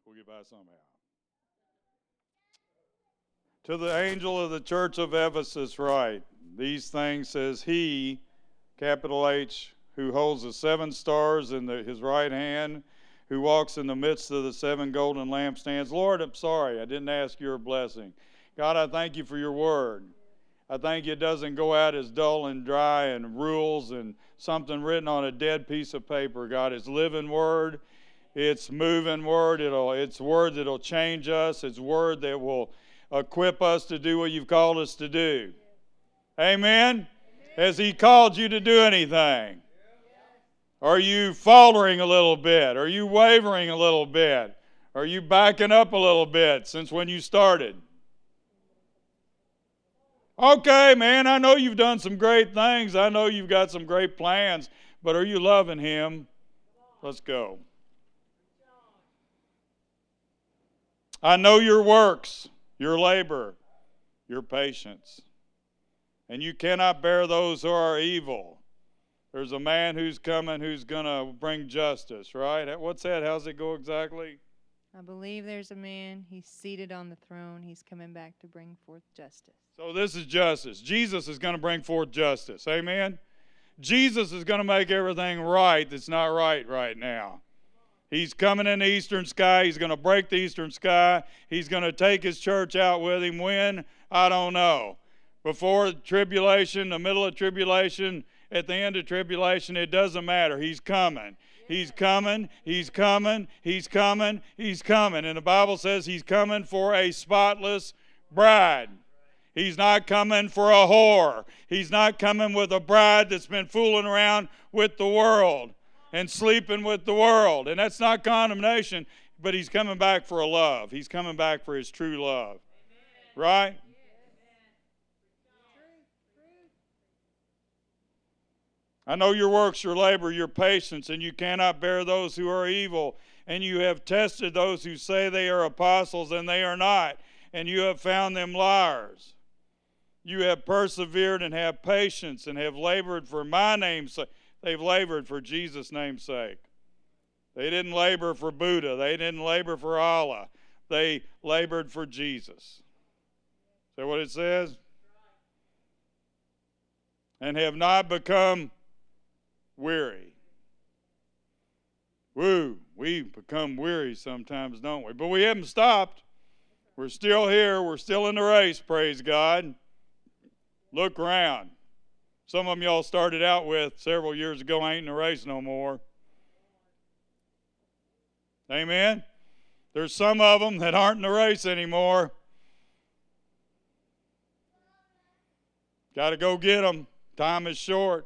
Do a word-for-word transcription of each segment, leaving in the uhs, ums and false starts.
We'll get by somehow. To the angel of the church of Ephesus write, these things says he, capital H, who holds the seven stars in the, his right hand, who walks in the midst of the seven golden lampstands. Lord, I'm sorry, I didn't ask your blessing. God, I thank you for your word. I thank you it doesn't go out as dull and dry and rules and something written on a dead piece of paper. God, it's living word. It's moving word. It'll, it's word that will change us. It's word that will equip us to do what you've called us to do. Amen? Has he called you to do anything? Are you faltering a little bit? Are you wavering a little bit? Are you backing up a little bit since when you started? Okay, man, I know you've done some great things. I know you've got some great plans, but are you loving him? Let's go. I know your works, your labor, your patience, and you cannot bear those who are evil. There's a man who's coming who's going to bring justice, right? What's that? How's it go exactly? I believe there's a man. He's seated on the throne. He's coming back to bring forth justice. So this is justice. Jesus is going to bring forth justice. Amen? Jesus is going to make everything right that's not right right now. He's coming in the eastern sky. He's going to break the eastern sky. He's going to take his church out with him. When? I don't know. Before tribulation, the middle of tribulation, at the end of tribulation, it doesn't matter. He's coming. He's coming, he's coming, he's coming, he's coming. And the Bible says he's coming for a spotless bride. He's not coming for a whore. He's not coming with a bride that's been fooling around with the world and sleeping with the world. And that's not condemnation, but he's coming back for a love. He's coming back for his true love. Right? I know your works, your labor, your patience, and you cannot bear those who are evil. And you have tested those who say they are apostles, and they are not. And you have found them liars. You have persevered and have patience and have labored for my name's sake. They've labored for Jesus' name's sake. They didn't labor for Buddha. They didn't labor for Allah. They labored for Jesus. Is that what it says? And have not become weary. Woo, we become weary sometimes, don't we? But we haven't stopped. We're still here. We're still in the race, praise God. Look around. Some of them y'all started out with several years ago ain't in the race no more. Amen? There's some of them that aren't in the race anymore. Got to go get them. Time is short.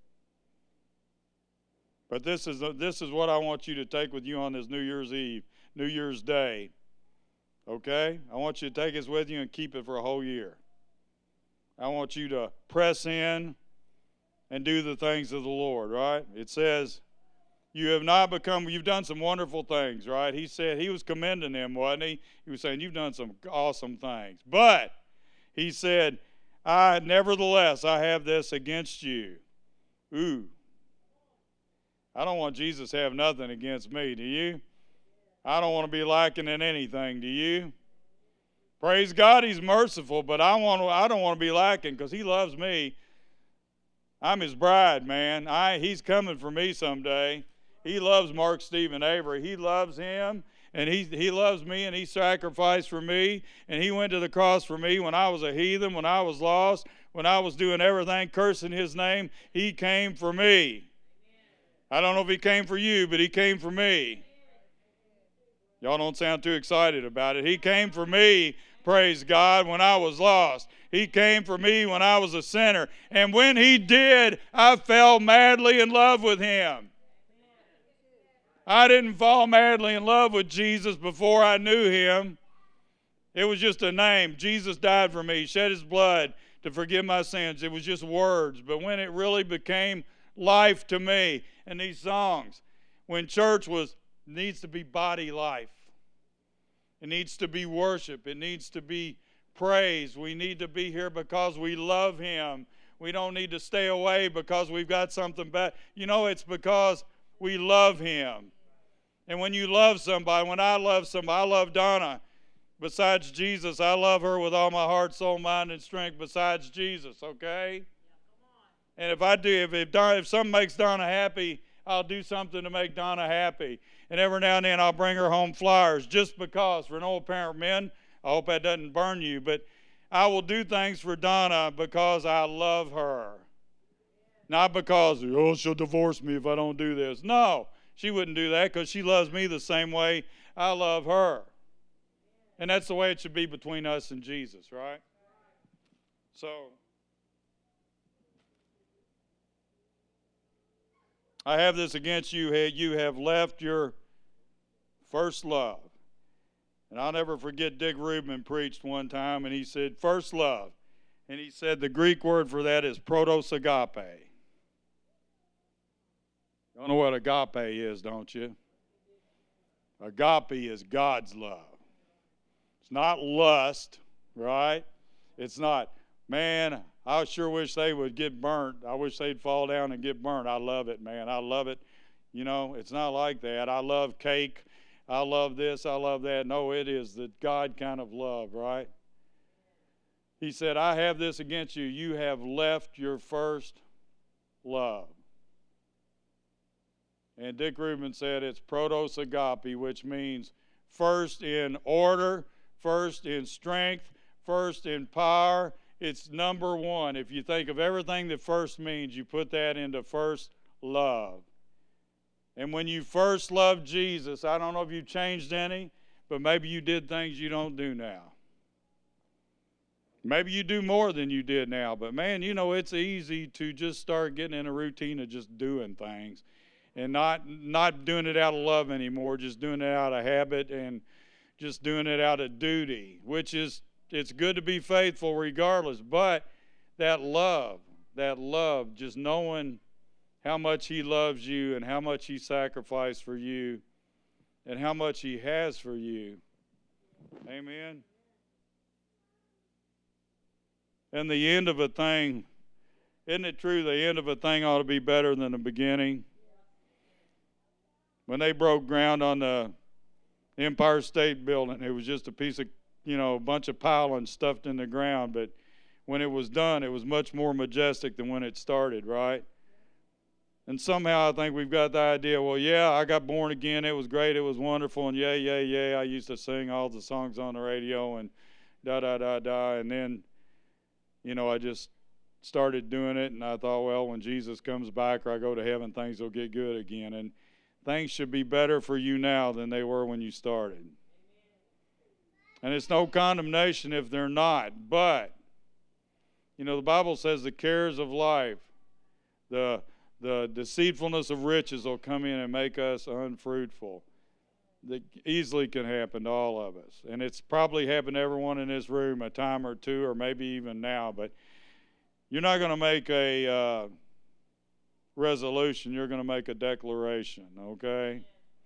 But this is this is what I want you to take with you on this New Year's Eve, New Year's Day. Okay? I want you to take this with you and keep it for a whole year. I want you to press in and do the things of the Lord, right? It says, you have not become, you've done some wonderful things, right? He said, he was commending them, wasn't he? He was saying, you've done some awesome things. But he said, I, nevertheless, I have this against you. Ooh. I don't want Jesus to have nothing against me, do you? I don't want to be lacking in anything, do you? Praise God, he's merciful, but I want to, I don't want to be lacking because he loves me. I'm his bride, man. I, he's coming for me someday. He loves Mark Stephen Avery. He loves him, and he, he loves me, and he sacrificed for me, and he went to the cross for me when I was a heathen, when I was lost, when I was doing everything, cursing his name. He came for me. I don't know if he came for you, but he came for me. Y'all don't sound too excited about it. He came for me, praise God, when I was lost. He came for me when I was a sinner. And when he did, I fell madly in love with him. I didn't fall madly in love with Jesus before I knew him. It was just a name. Jesus died for me, shed his blood to forgive my sins. It was just words. But when it really became life to me, and these songs, when church was needs to be body life. It needs to be worship. It needs to be praise. We need to be here because we love him. We don't need to stay away because we've got something bad. You know, it's because we love him. And when you love somebody, when I love somebody, I love Donna. Besides Jesus, I love her with all my heart, soul, mind, and strength besides Jesus, okay? And if I do, if if, Donna, if something makes Donna happy, I'll do something to make Donna happy. And every now and then I'll bring her home flowers just because. For an old parent, men, I hope that doesn't burn you, but I will do things for Donna because I love her. Not because, oh, she'll divorce me if I don't do this. No, she wouldn't do that because she loves me the same way I love her. And that's the way it should be between us and Jesus, right? So, I have this against you. You have left your first love. And I'll never forget Dick Rubin preached one time, and he said, first love. And he said the Greek word for that is protos agape. You don't know what agape is, don't you? Agape is God's love. It's not lust, right? It's not, man, I sure wish they would get burnt. I wish they'd fall down and get burnt. I love it, man. I love it. You know, it's not like that. I love cake. I love this. I love that. No, it is the God kind of love, right? He said, I have this against you. You have left your first love. And Dick Rubin said it's protos agape, which means first in order, first in strength, first in power. It's number one. If you think of everything that first means, you put that into first love. And when you first loved Jesus, I don't know if you changed any, but maybe you did things you don't do now. Maybe you do more than you did now, but man, you know, it's easy to just start getting in a routine of just doing things and not not doing it out of love anymore, just doing it out of habit and just doing it out of duty, which is, it's good to be faithful regardless, but that love, that love, just knowing how much he loves you and how much he sacrificed for you and how much he has for you. Amen. And the end of a thing, isn't it true the end of a thing ought to be better than the beginning? When they broke ground on the Empire State Building, it was just a piece of, you know, a bunch of piling stuffed in the ground. But when it was done, it was much more majestic than when it started, right? And somehow I think we've got the idea, well, yeah, I got born again. It was great. It was wonderful. And yeah, yeah, yeah. I used to sing all the songs on the radio and da, da, da, da. And then, you know, I just started doing it. And I thought, well, when Jesus comes back or I go to heaven, things will get good again. And things should be better for you now than they were when you started. And it's no condemnation if they're not. But, you know, the Bible says the cares of life, the the deceitfulness of riches will come in and make us unfruitful. That easily can happen to all of us. And it's probably happened to everyone in this room a time or two, or maybe even now. But you're not going to make a uh, resolution. You're going to make a declaration, okay?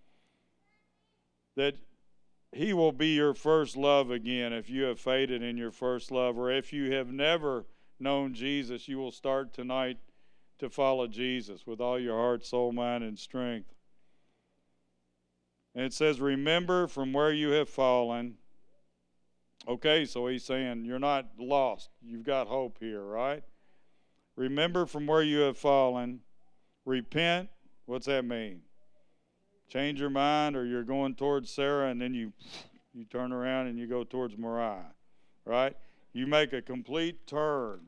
That he will be your first love again if you have faded in your first love. Or if you have never known Jesus, you will start tonight to follow Jesus with all your heart, soul, mind, and strength. And it says, remember from where you have fallen. Okay, so he's saying you're not lost. You've got hope here, right? Remember from where you have fallen. Repent. What's that mean? Change your mind, or you're going towards Sarah and then you you turn around and you go towards Moriah, right? You make a complete turn.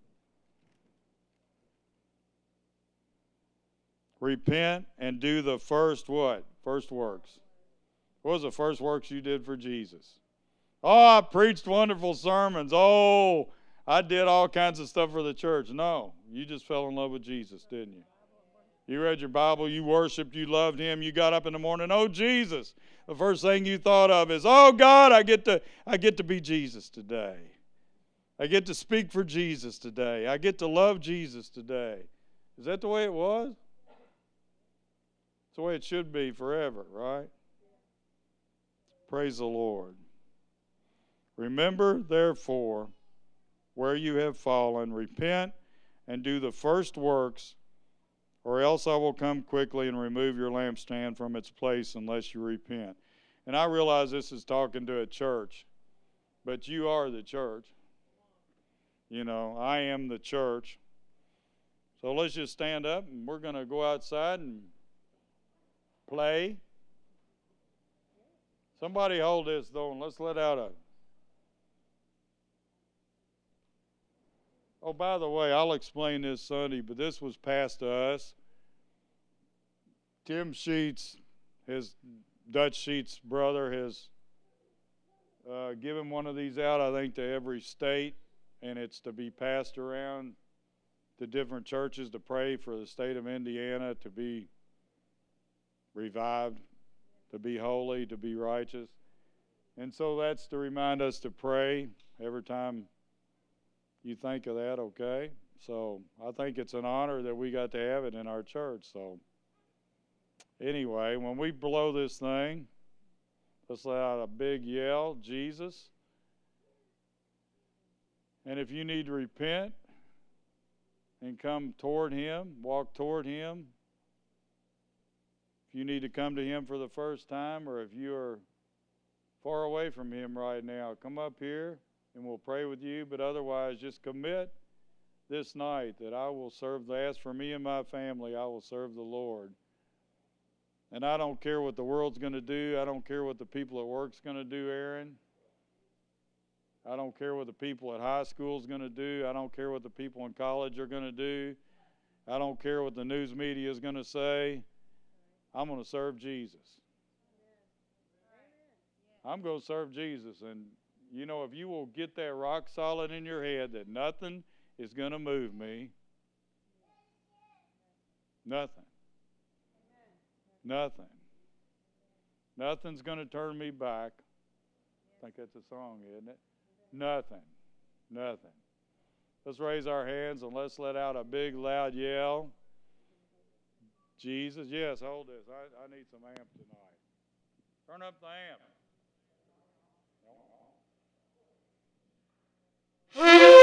Repent and do the first what? First works. What was the first works you did for Jesus? Oh, I preached wonderful sermons. Oh, I did all kinds of stuff for the church. No, you just fell in love with Jesus, didn't you? You read your Bible, you worshiped, you loved him, you got up in the morning, oh, Jesus. The first thing you thought of is, oh, God, I get to, I get to be Jesus today. I get to speak for Jesus today. I get to love Jesus today. Is that the way it was? It's the way it should be forever, right? Praise the Lord. Remember, therefore, where you have fallen, repent and do the first works, or else I will come quickly and remove your lampstand from its place unless you repent. And I realize this is talking to a church, but you are the church. You know, I am the church. So let's just stand up and we're going to go outside and play. Somebody hold this though and let's let out a... Oh, by the way, I'll explain this Sunday, but this was passed to us. Tim Sheets, his Dutch Sheets' brother, has uh, given one of these out, I think, to every state, and it's to be passed around to different churches to pray for the state of Indiana to be revived, to be holy, to be righteous. And so that's to remind us to pray every time you think of that, okay? So I think it's an honor that we got to have it in our church. So anyway, when we blow this thing, let's let out a big yell, Jesus. And if you need to repent and come toward him, walk toward him, if you need to come to him for the first time, or if you are far away from him right now, come up here and we'll pray with you. But otherwise, just commit this night that I will serve, as for me and my family, I will serve the Lord. And I don't care what the world's going to do. I don't care what the people at work's going to do, Aaron. I don't care what the people at high school's going to do. I don't care what the people in college are going to do. I don't care what the news media is going to say. I'm going to serve Jesus. I'm going to serve Jesus. And, you know, if you will get that rock solid in your head that nothing is going to move me, nothing. Nothing. Nothing's going to turn me back. I think that's a song, isn't it? Nothing. Nothing. Let's raise our hands and let's let out a big loud yell. Jesus. Yes, hold this. I, I need some amp tonight. Turn up the amp.